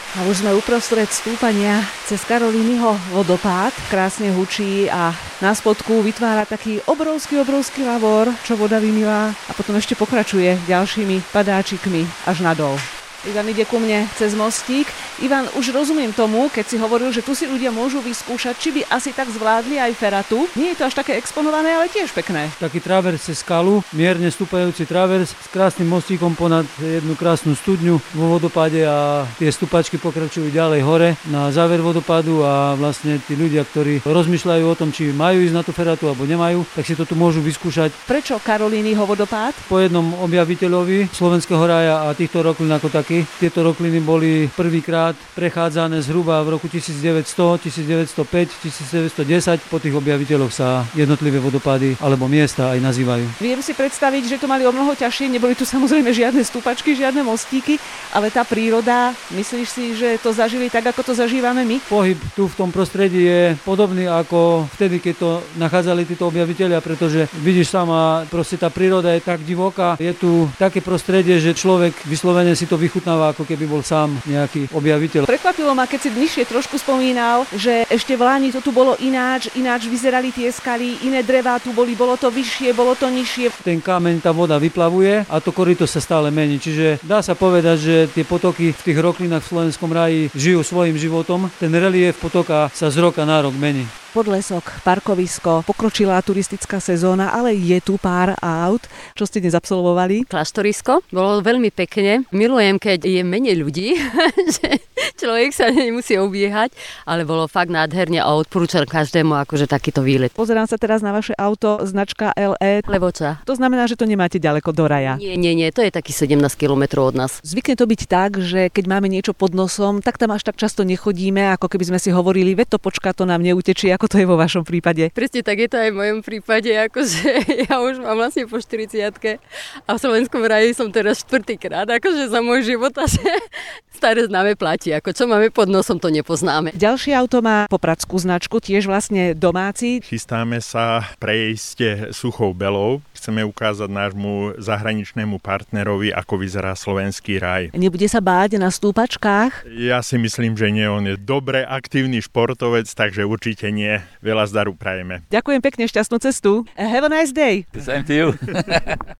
A už sme uprostred stúpania cez Karolínyho vodopád. Krásne hučí a na spodku vytvára taký obrovský lavor, čo voda vymýva a potom ešte pokračuje ďalšími padáčikmi až nadol. Ivan ide ku mne cez mostík. Ivan, už rozumiem tomu, keď si hovoril, že tu si ľudia môžu vyskúšať, či by asi tak zvládli aj feratu. Nie je to až také exponované, ale tiež pekné. Taký travers cez skalu, mierne stúpajúci travers s krásnym mostíkom ponad jednu krásnu studňu vo vodopáde a tie stupačky pokračujú ďalej hore na záver vodopádu a vlastne tí ľudia, ktorí rozmýšľajú o tom, či majú ísť na tú feratu alebo nemajú, tak si to tu môžu vyskúšať. Prečo Karolínyho vodopád? Po jednom objaviteľovi Slovenského rája a týchto roklín ako tak. Tieto rokliny boli prvýkrát prechádzané zhruba v roku 1900, 1905, 1910. Po tých objaviteľoch sa jednotlivé vodopády alebo miesta aj nazývajú. Viem si predstaviť, že to mali o mnoho ťažšie, neboli tu samozrejme žiadne stúpačky, žiadne mostíky, ale tá príroda, myslíš si, že to zažili tak, ako to zažívame my? Pohyb tu v tom prostredí je podobný ako vtedy, keď to nachádzali títo objavitelia, pretože vidíš sama, proste tá príroda je tak divoká, je tu také prostredie, že človek vyslovene si to vychutnáva, ako keby bol sám nejaký objaviteľ. Prekvapilo ma, keď si dlhšie trošku spomínal, že ešte v Lani to tu bolo ináč vyzerali tie skaly, iné drevá tu bolo to vyššie, bolo to nižšie. Ten kameň, tá voda vyplavuje a to koryto sa stále mení, čiže dá sa povedať, že tie potoky v tých roklinách v Slovenskom ráji žijú svojím životom. Ten relief potoka sa z roka na rok mení. Podlesok, parkovisko, pokročilá turistická sezóna, ale je tu pár aut. Čo ste dnes absolvovali? Kláštorisko. Bolo veľmi pekne. Milujem, keď je menej ľudí, že človek sa nemusí obiehať, ale bolo fakt nádherne a odporúčam každému akože takýto výlet. Pozerám sa teraz na vaše auto, značka LE. Levoča. To znamená, že to nemáte ďaleko do raja. Nie, to je taký 17 kilometrov od nás. Zvykne to byť tak, že keď máme niečo pod nosom, tak tam až tak často nechodíme, ako keby sme si hovorili, veď to počká, to nám neutečie. Ako to je vo vašom prípade? Presne tak je to aj v mojom prípade, akože ja už mám vlastne po 40-ke a v Slovenskom raji som teraz 4-krát, akože za môj život a staré známe platí, ako čo máme pod nosom, to nepoznáme. Ďalšie auto má popradskú značku, tiež vlastne domáci. Chystáme sa prejsť Suchou Belou. Chceme ukázať nášmu zahraničnému partnerovi, ako vyzerá slovenský raj. Nebude sa báť na stúpačkách? Ja si myslím, že nie. On je dobre aktívny športovec, takže určite nie. Veľa zdaru prajeme. Ďakujem pekne, šťastnú cestu. Have a nice day. Same to you.